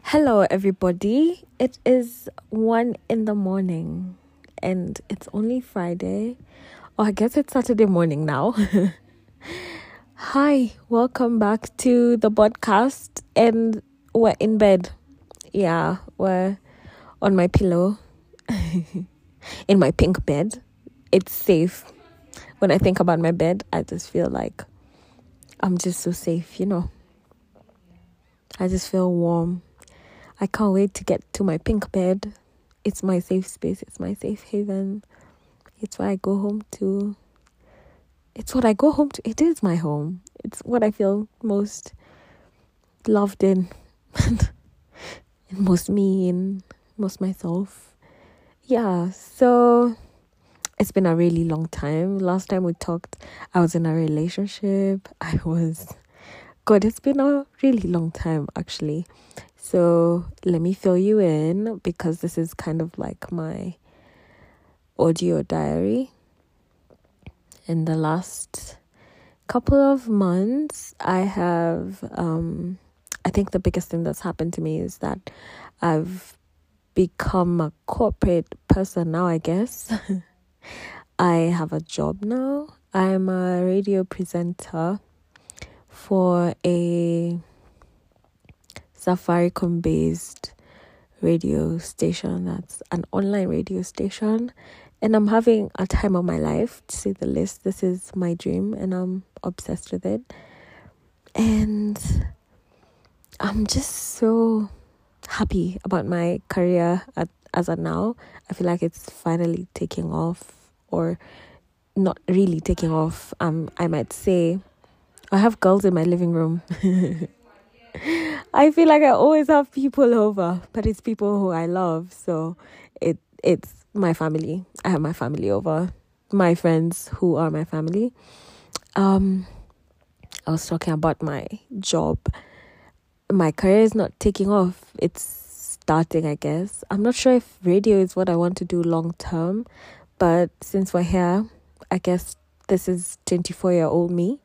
Hello, everybody. It is 1 in the morning and it's only Friday. I guess it's Saturday morning now. Hi, welcome back to the podcast. And we're in bed. Yeah, we're on my pillow in my pink bed. It's safe. When I think about my bed, I just feel like I'm just so safe, I just feel warm. I can't wait to get to my pink bed. It's my safe space. It's my safe haven. It's where I go home to. It's what I go home to. It is my home. It's what I feel most loved in. And most me and most myself. Yeah, so it's been a really long time. Last time we talked, I was in a relationship. It's been a really long time, actually. So let me fill you in because this is kind of like my audio diary. In the last couple of months, I have, I think the biggest thing that's happened to me is that I've become a corporate person now, I guess. I have a job now. I'm a radio presenter for a Safaricom-based radio station. That's an online radio station. And I'm having a time of my life, to say the least. This is my dream and I'm obsessed with it. And I'm just so happy about my career as of now. I feel like it's finally taking off, or not really taking off. I might say I have girls in my living room. I feel like I always have people over, but it's people who I love. So it's my family. I have my family over, my friends who are my family. I was talking about my job. My career is not taking off. It's starting, I guess. I'm not sure if radio is what I want to do long term, but since we're here, I guess this is 24-year-old me.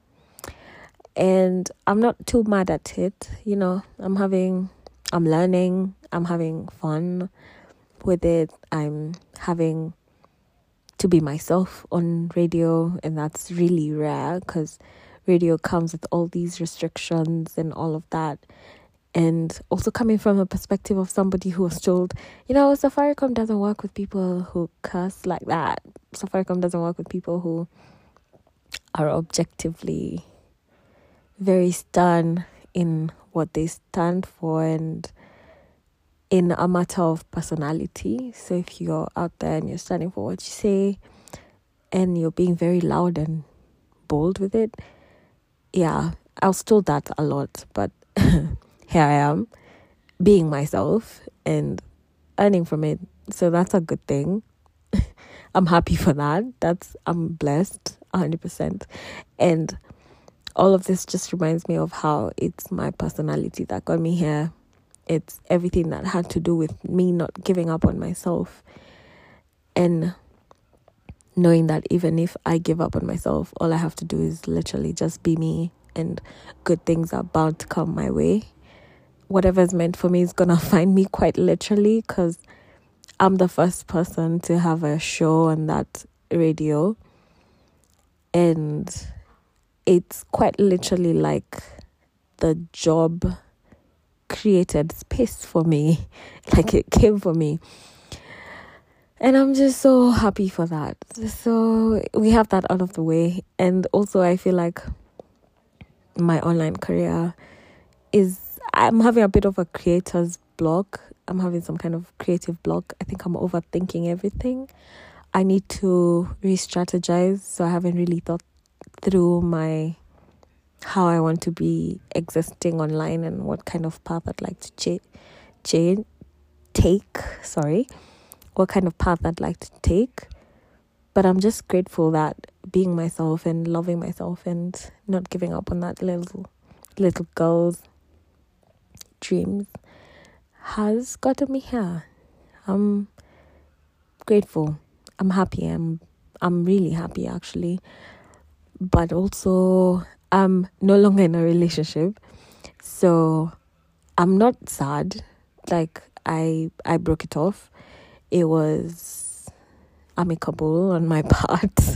And I'm not too mad at it. I'm learning, I'm having fun with it. I'm having to be myself on radio, and that's really rare because radio comes with all these restrictions and all of that. And also coming from a perspective of somebody who was told, Safaricom doesn't work with people who curse like that. Safaricom doesn't work with people who are objectively very stern in what they stand for and in a matter of personality. So if you're out there and you're standing for what you say and you're being very loud and bold with it, yeah, I was told that a lot, but here I am being myself and earning from it. So that's a good thing. I'm happy for that. I'm blessed 100%. And all of this just reminds me of how it's my personality that got me here. It's everything that had to do with me not giving up on myself and knowing that even if I give up on myself, all I have to do is literally just be me and good things are bound to come my way. Whatever's meant for me is going to find me, quite literally, because I'm the first person to have a show on that radio. And it's quite literally like the job created space for me, like it came for me. And I'm just so happy for that. So we have that out of the way. And also I feel like my online career I'm having a bit of a creator's block. I'm having some kind of creative block. I think I'm overthinking everything. I need to re-strategize. So I haven't really thought through how I want to be existing online and what kind of path I'd like to what kind of path I'd like to take. But I'm just grateful that being myself and loving myself and not giving up on that little girl's dreams has gotten me here. I'm grateful. I'm happy. I'm really happy, actually. But also, I'm no longer in a relationship. So I'm not sad. Like, I broke it off. It was amicable on my part.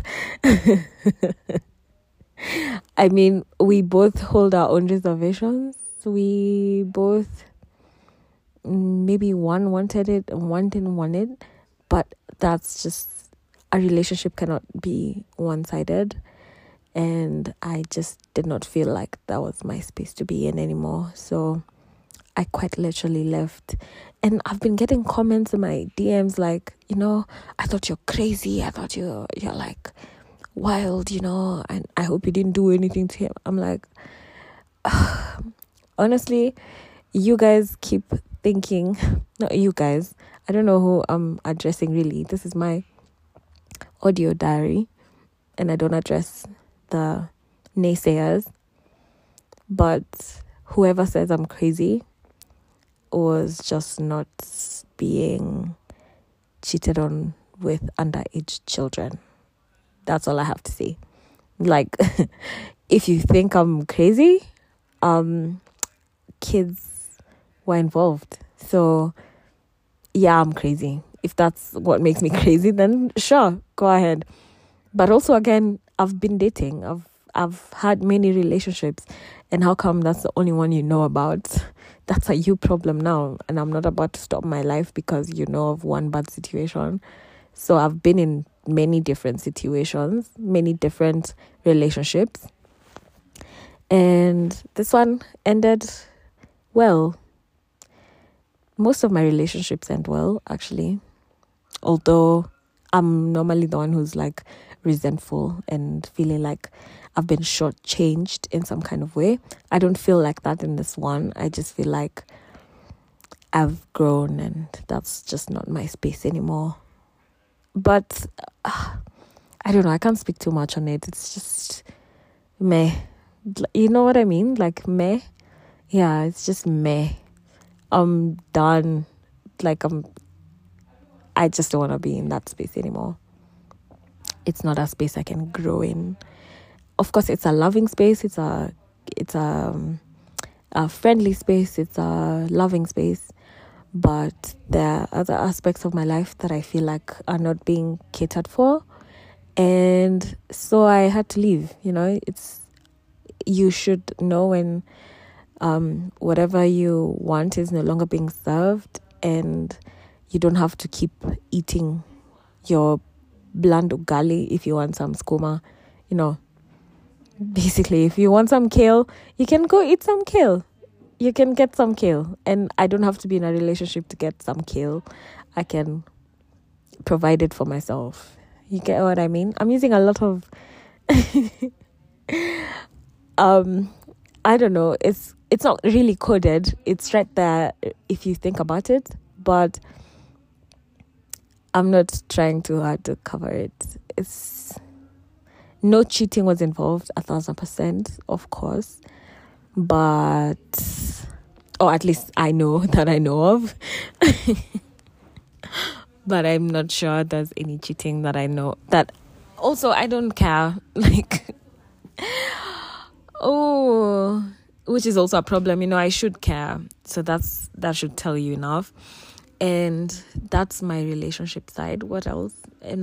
I mean, we both hold our own reservations. We both, maybe one wanted it and one didn't want it, but that's just, a relationship cannot be one-sided, and I just did not feel like that was my space to be in anymore. So I quite literally left. And I've been getting comments in my DMs like, I thought you're crazy. I thought you're like wild, and I hope you didn't do anything to him. I'm like, honestly, you guys keep thinking, not you guys, I don't know who I'm addressing really. This is my audio diary, and I don't address the naysayers. But whoever says I'm crazy was just not being cheated on with underage children. That's all I have to say. Like, if you think I'm crazy, kids were involved. So, yeah, I'm crazy. If that's what makes me crazy, then sure, go ahead. But also, again, I've been dating. I've had many relationships. And how come that's the only one you know about? That's a you problem now. And I'm not about to stop my life because you know of one bad situation. So I've been in many different situations, many different relationships. And this one ended well. Most of my relationships end well, actually. Although I'm normally the one who's like resentful and feeling like I've been shortchanged in some kind of way. I don't feel like that in this one. I just feel like I've grown and that's just not my space anymore. But I don't know. I can't speak too much on it. It's just meh. You know what I mean? Like meh. Yeah, it's just meh. I'm done. Like I just don't want to be in that space anymore. It's not a space I can grow in. Of course, it's a loving space. It's a friendly space. It's a loving space. But there are other aspects of my life that I feel like are not being catered for. And so I had to leave. You should know when whatever you want is no longer being served, and you don't have to keep eating your bland ugali if you want some skuma. Basically, if you want some kale, you can go eat some kale. You can get some kale. And I don't have to be in a relationship to get some kale. I can provide it for myself. You get what I mean? I'm using a lot of I don't know. It's not really coded. It's right there if you think about it. But I'm not trying too hard to cover it. No cheating was involved, 1,000%, of course. But, or at least I know that I know of. But I'm not sure there's any cheating that I know. That also, I don't care. Like, which is also a problem. I should care. So that should tell you enough. And that's my relationship side. What else?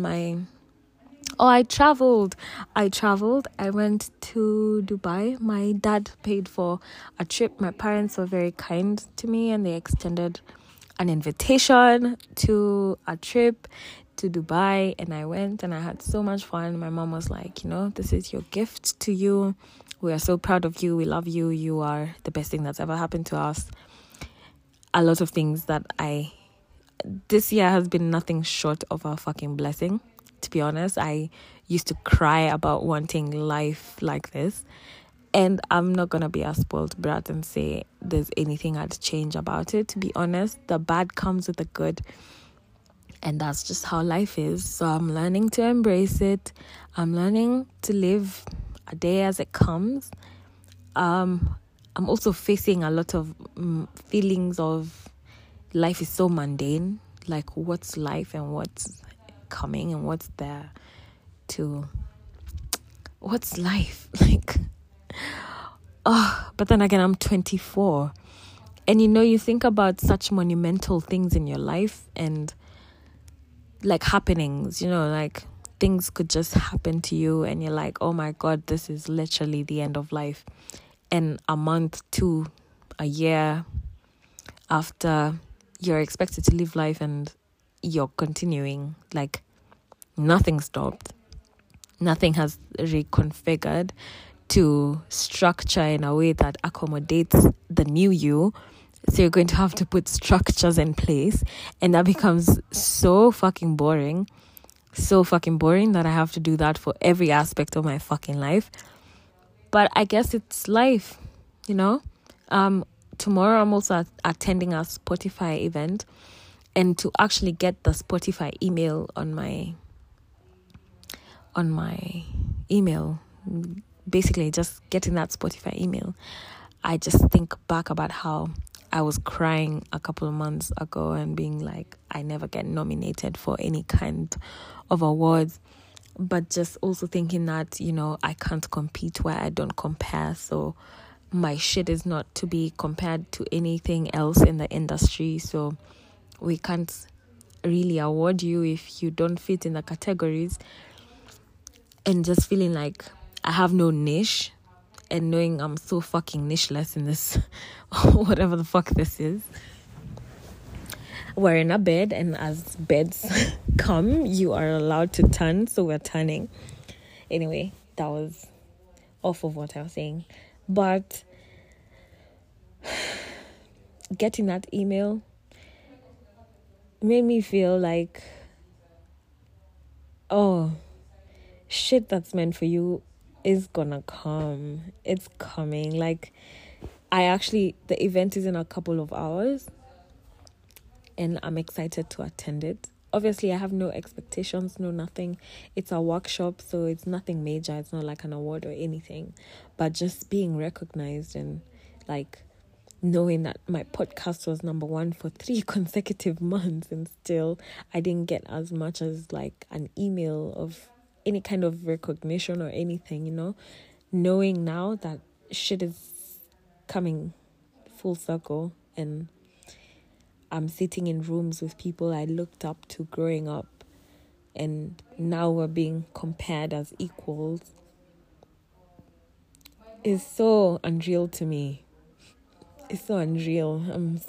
I traveled. I went to Dubai. My dad paid for a trip. My parents were very kind to me and they extended an invitation to a trip to Dubai, and I went and I had so much fun. My mom was like, this is your gift to you. We are so proud of you. We love you. You are the best thing that's ever happened to us. A lot of things that this year has been nothing short of a fucking blessing. To be honest, I used to cry about wanting life like this. And I'm not going to be a spoiled brat and say there's anything I'd change about it. To be honest, the bad comes with the good. And that's just how life is. So I'm learning to embrace it. I'm learning to live a day as it comes. I'm also facing a lot of feelings of life is so mundane. Like, what's life and what's coming and what's there to... What's life? Like... but then again, I'm 24. And you think about such monumental things in your life and like happenings, like things could just happen to you and you're like, oh my God, this is literally the end of life. And a month to a year after you're expected to live life and you're continuing, like nothing stopped. Nothing has reconfigured to structure in a way that accommodates the new you. So you're going to have to put structures in place, and that becomes so fucking boring. So fucking boring that I have to do that for every aspect of my fucking life. But I guess it's life, Tomorrow I'm also attending a Spotify event, and to actually get the Spotify email on my email, basically just getting that Spotify email, I just think back about how I was crying a couple of months ago and being like, I never get nominated for any kind of awards, but just also thinking that, I can't compete where I don't compare. So my shit is not to be compared to anything else in the industry. So we can't really award you if you don't fit in the categories. And just feeling like I have no niche, and knowing I'm so fucking nicheless in this, whatever the fuck this is. We're in a bed, and as beds come, you are allowed to turn, so we're turning. Anyway, that was off of what I was saying. But getting that email made me feel like, oh, shit that's meant for you is gonna come. It's coming. Like, the event is in a couple of hours, and I'm excited to attend it. Obviously, I have no expectations, no nothing. It's a workshop, so it's nothing major. It's not like an award or anything. But just being recognized and like knowing that my podcast was number 1 for 3 consecutive months, and still I didn't get as much as like an email of any kind of recognition or anything, knowing now that shit is coming full circle, and I'm sitting in rooms with people I looked up to growing up, and now we're being compared as equals, is so unreal to me. It's so unreal.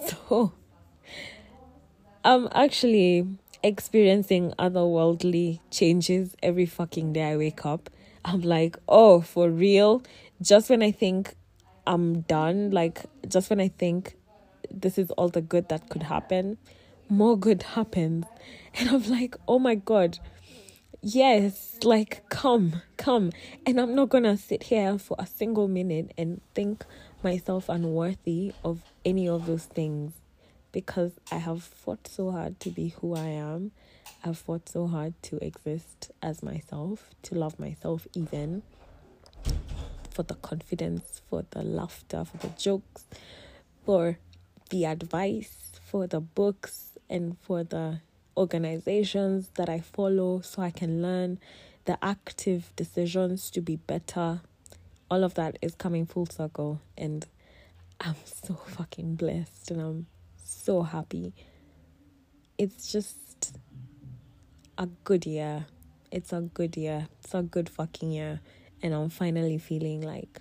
I'm actually experiencing otherworldly changes every fucking day I wake up. I'm like, oh, for real? Just when I think I'm done, like, just when I think this is all the good that could happen, more good happens. And I'm like, oh my God, yes, like, come. And I'm not gonna sit here for a single minute and think myself unworthy of any of those things, because I have fought so hard to be who I am. I've fought so hard to exist as myself, to love myself even, for the confidence, for the laughter, for the jokes, for the advice, for the books, and for the organizations that I follow so I can learn, the active decisions to be better. All of that is coming full circle, and I'm so fucking blessed, and I'm so happy. It's just a good year. It's a good year. It's a good fucking year. And I'm finally feeling like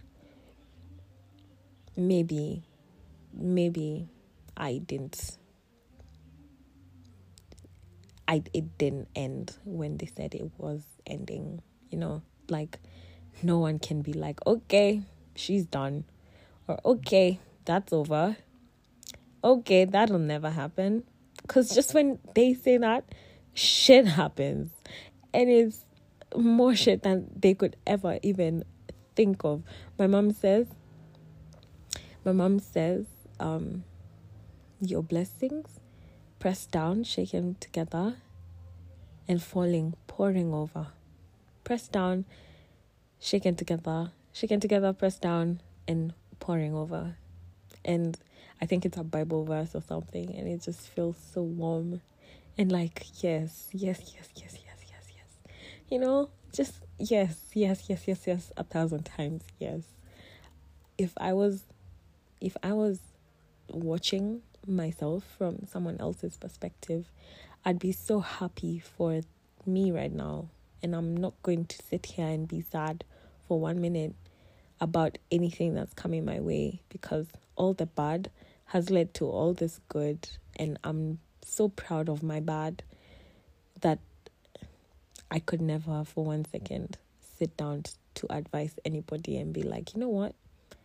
maybe it didn't end when they said it was ending. Like, no one can be like, okay, she's done, or okay, that's over, okay, that'll never happen. Because just when they say that, shit happens, and it's more shit than they could ever even think of. My mom says, your blessings, pressed down, shaken together, and pouring over. Pressed down, shaken together, pressed down, and pouring over. And I think it's a Bible verse or something, and it just feels so warm. And like, yes. Just yes, 1,000 times yes. If I was watching myself from someone else's perspective, I'd be so happy for me right now. And I'm not going to sit here and be sad for 1 minute about anything that's coming my way, because all the bad has led to all this good. And I'm so proud of my bad that I could never for 1 second sit down to advise anybody and be like, you know what?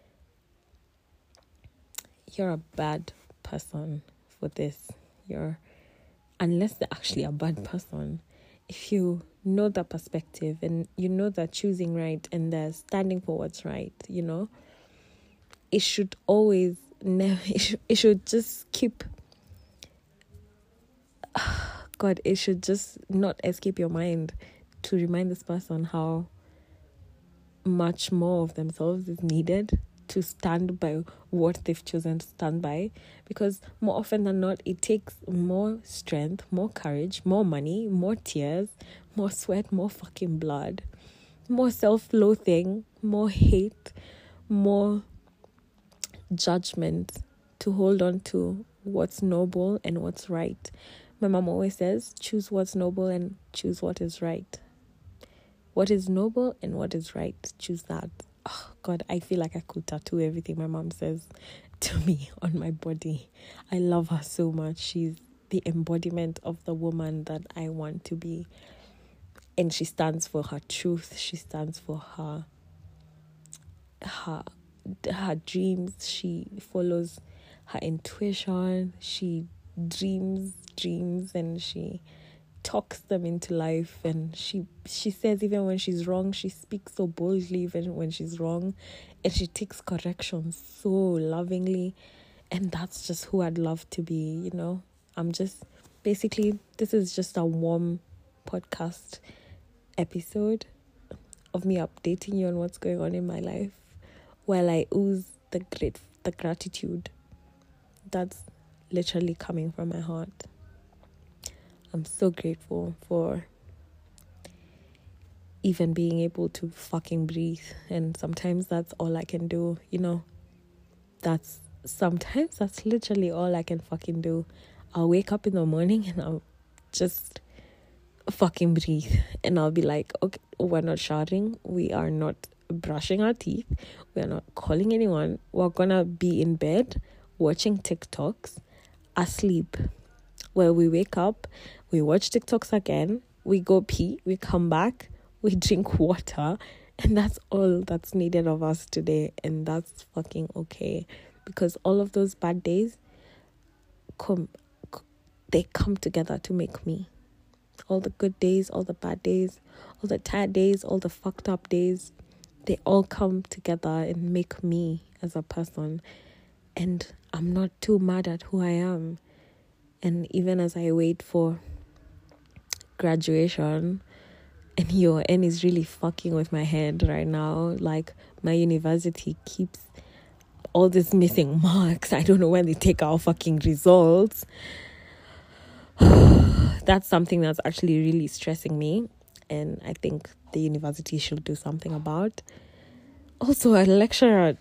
You're a bad person for this. Unless they're actually a bad person. If you know that perspective and you know that choosing right and they're standing for what's right, it should always it should just keep God, it should just not escape your mind to remind this person how much more of themselves is needed to stand by what they've chosen to stand by. Because more often than not, it takes more strength, more courage, more money, more tears, more sweat, more fucking blood, more self-loathing, more hate, more judgment to hold on to what's noble and what's right. My mom always says, choose what's noble and choose what is right. What is noble and what is right, choose that. Oh, God, I feel like I could tattoo everything my mom says to me on my body. I love her so much. She's the embodiment of the woman that I want to be. And she stands for her truth. She stands for her dreams. She follows her intuition. She dreams and she talks them into life, and she says even when she's wrong, she speaks so boldly even when she's wrong, and she takes correction so lovingly. And that's just who I'd love to be. I'm just basically, this is just a warm podcast episode of me updating you on what's going on in my life while I ooze the gratitude that's literally coming from my heart. I'm so grateful for even being able to fucking breathe. And sometimes that's all I can do, That's literally all I can fucking do. I'll wake up in the morning and I'll just fucking breathe. And I'll be like, okay, we're not shouting. We are not brushing our teeth. We're not calling anyone. We're gonna be in bed watching TikToks, asleep. Well, we wake up, we watch TikToks again, we go pee, we come back, we drink water, and that's all that's needed of us today. And that's fucking okay, because all of those bad days come together to make me. All the good days, all the bad days, all the tired days, all the fucked up days, they all come together and make me as a person. And I'm not too mad at who I am. And even as I wait for graduation, and your N is really fucking with my head right now. Like, my university keeps all these missing marks. I don't know when they take our fucking results. That's something that's actually really stressing me. And I think the university should do something about. Also, a lecturer,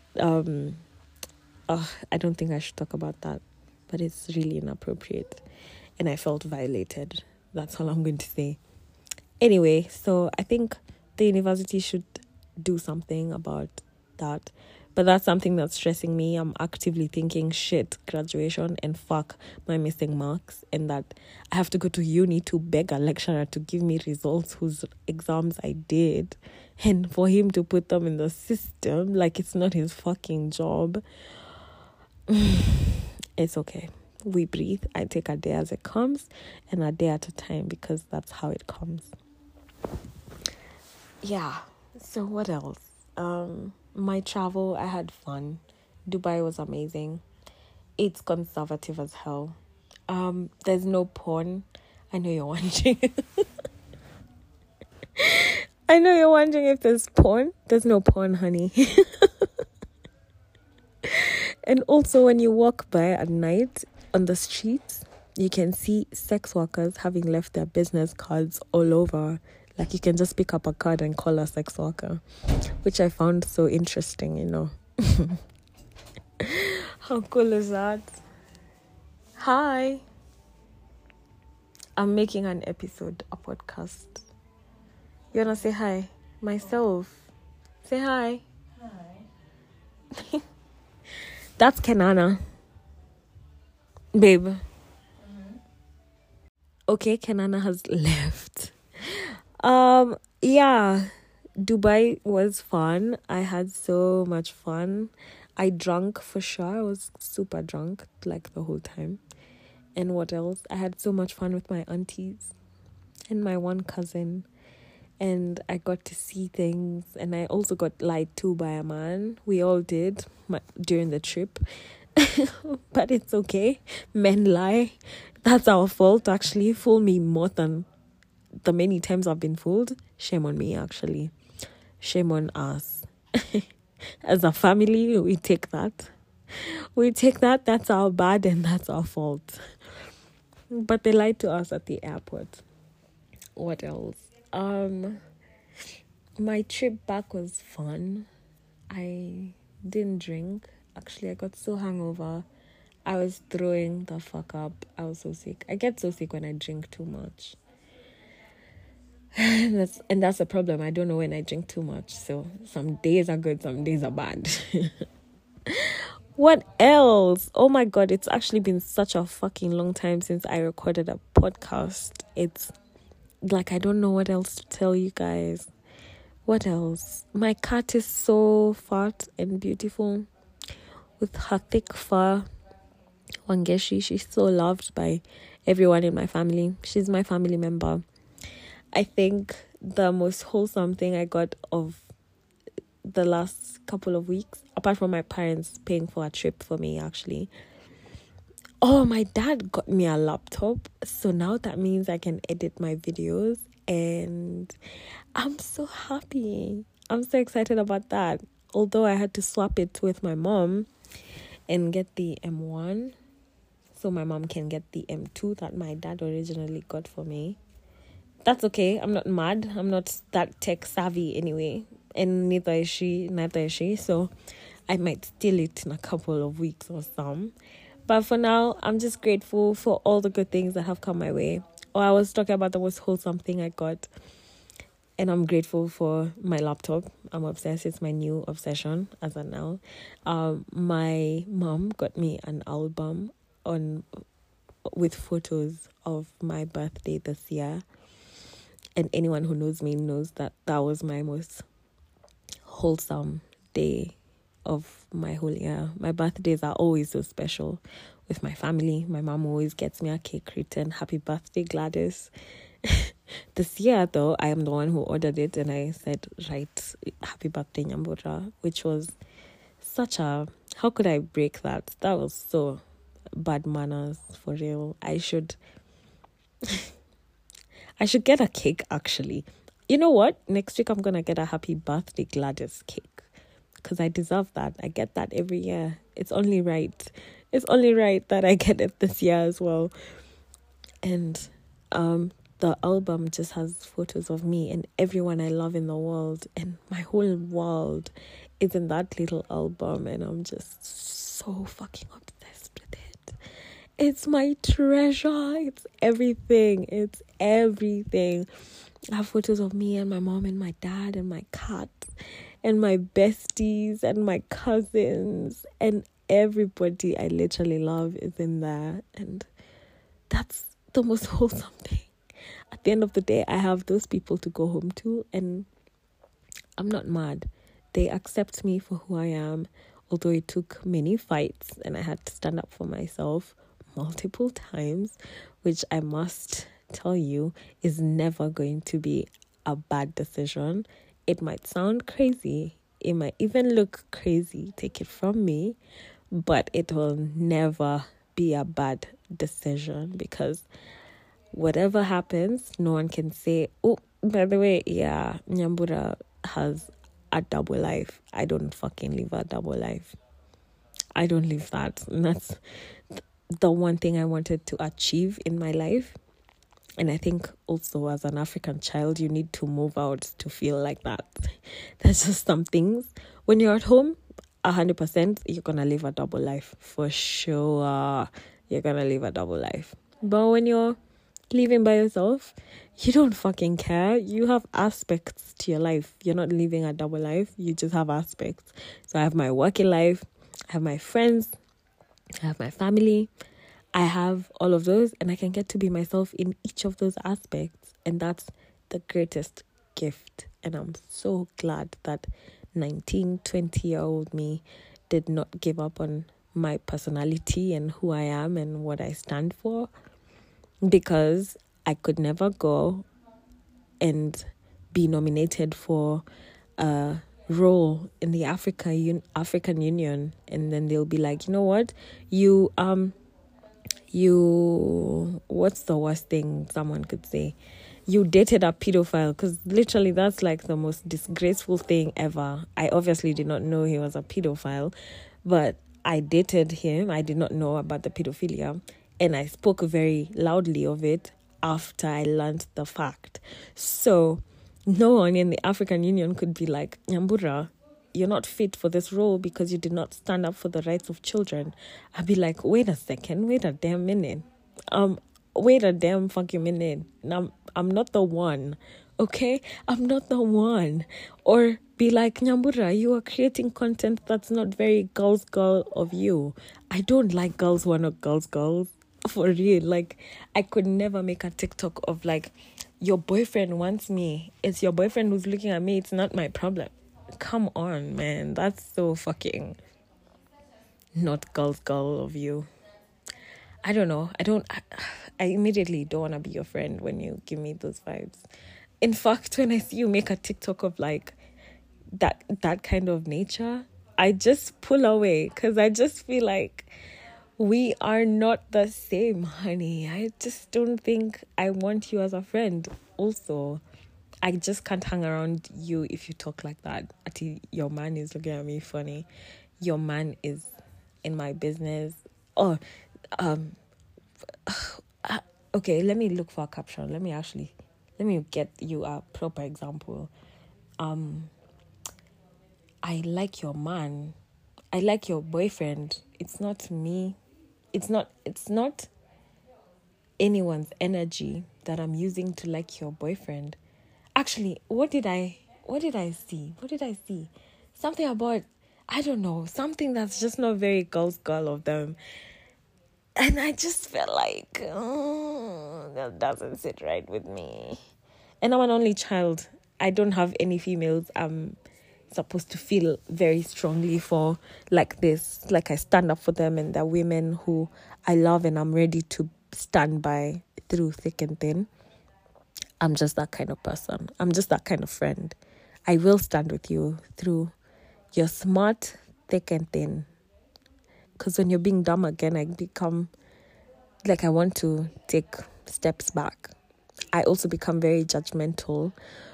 I don't think I should talk about that, but it's really inappropriate. And I felt violated. That's all I'm going to say. Anyway, so I think the university should do something about that. But that's something that's stressing me. I'm actively thinking, shit, graduation and fuck my missing marks. And that I have to go to uni to beg a lecturer to give me results whose exams I did. And for him to put them in the system like it's not his fucking job. It's okay. We breathe. I take a day as it comes and a day at a time, because that's how it comes. Yeah. So what else? My travel, I had fun. Dubai was amazing. It's conservative as hell. There's no porn. I know you're wondering. I know you're wondering if there's porn. There's no porn, honey. And also, when you walk by at night on the streets, you can see sex workers having left their business cards all over. Like, you can just pick up a card and call a sex worker, which I found so interesting, How cool is that? Hi. I'm making an episode, a podcast. You wanna say hi? Myself. Say hi. Hi. That's Kenana. Babe. Okay, Kenana has left. Yeah. Dubai was fun. I had so much fun. I drank for sure. I was super drunk like the whole time. And what else? I had so much fun with my aunties and my one cousin. And I got to see things. And I also got lied to by a man. We all did during the trip. But it's okay. Men lie. That's our fault, actually. Fool me more than the many times I've been fooled. Shame on me, actually. Shame on us. As a family, we take that. We take that. That's our bad and that's our fault. But they lied to us at the airport. What else? My trip back was fun. I didn't drink. Actually, I got so hungover. I was throwing the fuck up. I was so sick. I get so sick when I drink too much. That's a problem. I don't know when I drink too much. So some days are good, some days are bad. What else? Oh my god, it's actually been such a fucking long time since I recorded a podcast. It's like I don't know what else to tell you guys. What else? My cat is so fat and beautiful with her thick fur. Wangeshi, she's so loved by everyone in my family. She's my family member. I think the most wholesome thing I got of the last couple of weeks, apart from my parents paying for a trip for me, actually. Oh, my dad got me a laptop. So now that means I can edit my videos. And I'm so happy. I'm so excited about that. Although I had to swap it with my mom and get the M1. So my mom can get the M2 that my dad originally got for me. That's okay. I'm not mad. I'm not that tech savvy anyway. And neither is she. So I might steal it in a couple of weeks or some. But for now, I'm just grateful for all the good things that have come my way. Or I was talking about the most wholesome thing I got. And I'm grateful for my laptop. I'm obsessed. It's my new obsession as of now. My mom got me an album with photos of my birthday this year. And anyone who knows me knows that was my most wholesome day of my whole year. My birthdays are always so special with my family. My mom always gets me a cake written, "Happy birthday, Gladys." This year, though, I am the one who ordered it, and I said, "Right, happy birthday, Nyambura," which was such a... How could I break that? That was so bad manners, for real. I should get a cake, actually. You know what? Next week, I'm going to get a happy birthday Gladys cake. Because I deserve that. I get that every year. It's only right. It's only right that I get it this year as well. And the album just has photos of me and everyone I love in the world. And my whole world is in that little album. And I'm just so fucking obsessed with it. It's my treasure. It's everything. It's everything. I have photos of me and my mom and my dad and my cat and my besties and my cousins and everybody I literally love is in there. And that's the most wholesome thing. At the end of the day, I have those people to go home to, and I'm not mad. They accept me for who I am, although it took many fights and I had to stand up for myself multiple times, which I must tell you is never going to be a bad decision. It might sound crazy. It might even look crazy. Take it from me. But it will never be a bad decision, because whatever happens, no one can say, "Oh, by the way, yeah, Nyambura has a double life." I don't fucking live a double life. I don't live that. And that's the one thing I wanted to achieve in my life. And I think also as an African child, you need to move out to feel like that. There's just some things. When you're at home, 100%, you're gonna live a double life for sure. You're gonna live a double life. But when you're living by yourself, you don't fucking care. You have aspects to your life. You're not living a double life. You just have aspects. So I have my working life, I have my friends, I have my family. I have all of those, and I can get to be myself in each of those aspects. And that's the greatest gift. And I'm so glad that 19, 20-year-old me did not give up on my personality and who I am and what I stand for, because I could never go and be nominated for a role in the African Union, and then they'll be like, you know what, you what's the worst thing someone could say? You dated a pedophile, because literally that's like the most disgraceful thing ever. I obviously did not know he was a pedophile, but I dated him. I did not know about the pedophilia, and I spoke very loudly of it after I learned the fact. So no one in the African Union could be like, Nyambura, you're not fit for this role because you did not stand up for the rights of children. I'd be like, wait a second, wait a damn minute. Wait a damn fucking minute. I'm not the one, okay? I'm not the one. Or be like, Nyambura, you are creating content that's not very girl of you. I don't like girls who are not girls. For real. Like, I could never make a TikTok of like, your boyfriend wants me. It's your boyfriend who's looking at me. It's not my problem. Come on, man. That's so fucking not girl of you. I don't know. I immediately don't want to be your friend when you give me those vibes. In fact, when I see you make a TikTok of like that kind of nature, I just pull away, because I just feel like we are not the same, honey. I just don't think I want you as a friend. Also, I just can't hang around you if you talk like that. Your man is looking at me funny. Your man is in my business. Oh, okay, let me look for a caption. Let me get you a proper example. I like your man. I like your boyfriend. It's not me. It's not anyone's energy that I'm using to like your boyfriend. Actually, what did I see? Something about, I don't know, something that's just not very girl of them. And I just felt like, that doesn't sit right with me. And I'm an only child. I don't have any females I'm supposed to feel very strongly for like this. Like, I stand up for them, and they're women who I love and I'm ready to stand by through thick and thin. I'm just that kind of person. I'm just that kind of friend. I will stand with you through your smart, thick and thin. Because when you're being dumb again, I become like, I want to take steps back. I also become very judgmental.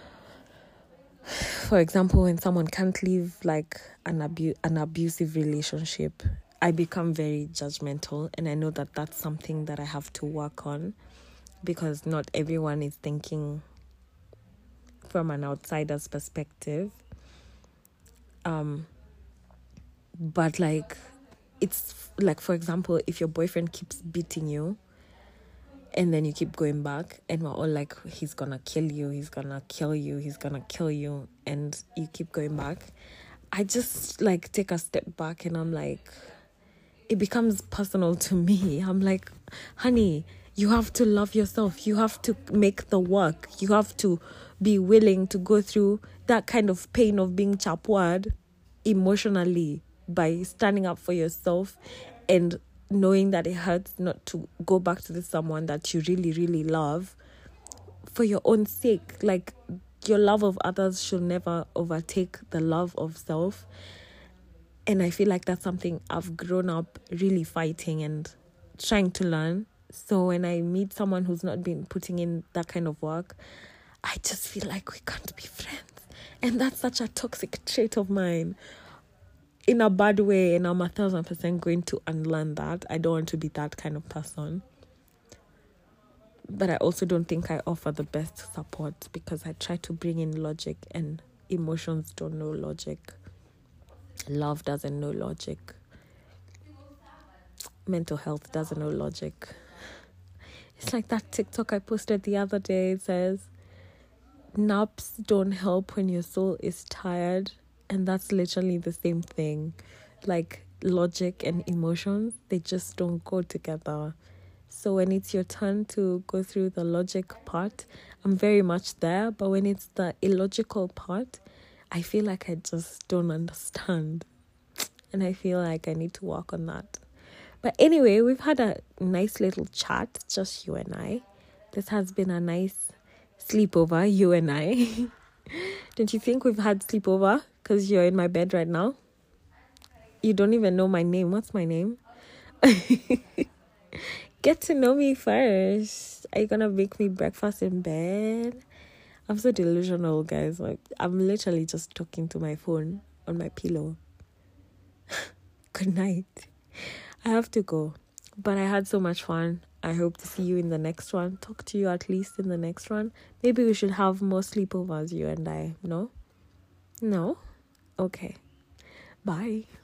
For example, when someone can't leave like an abusive relationship, I become very judgmental, and I know that that's something that I have to work on, because not everyone is thinking from an outsider's perspective. But like, it's like, for example, if your boyfriend keeps beating you, and then you keep going back, and we're all like, he's gonna kill you, he's gonna kill you, he's gonna kill you, and you keep going back, I just like take a step back, and I'm like, it becomes personal to me. I'm like, honey, you have to love yourself. You have to make the work. You have to be willing to go through that kind of pain of being chapwad emotionally by standing up for yourself and knowing that it hurts not to go back to this someone that you really, really love for your own sake. Like, your love of others should never overtake the love of self. And I feel like that's something I've grown up really fighting and trying to learn. So when I meet someone who's not been putting in that kind of work, I just feel like we can't be friends. And that's such a toxic trait of mine in a bad way. And I'm 1,000% going to unlearn that. I don't want to be that kind of person. But I also don't think I offer the best support, because I try to bring in logic, and emotions don't know logic. Love doesn't know logic. Mental health doesn't know logic. It's like that TikTok I posted the other day. It says, naps don't help when your soul is tired. And that's literally the same thing. Like logic and emotions, they just don't go together. So when it's your turn to go through the logic part, I'm very much there. But when it's the illogical part, I feel like I just don't understand. And I feel like I need to work on that. But anyway, we've had a nice little chat, just you and I. This has been a nice sleepover, you and I. Don't you think we've had sleepover? Because you're in my bed right now. You don't even know my name. What's my name? Get to know me first. Are you gonna make me breakfast in bed? I'm so delusional, guys. Like, I'm literally just talking to my phone on my pillow. Good night. I have to go. But I had so much fun. I hope to see you in the next one. Talk to you at least in the next one. Maybe we should have more sleepovers, you and I. No? No? Okay. Bye.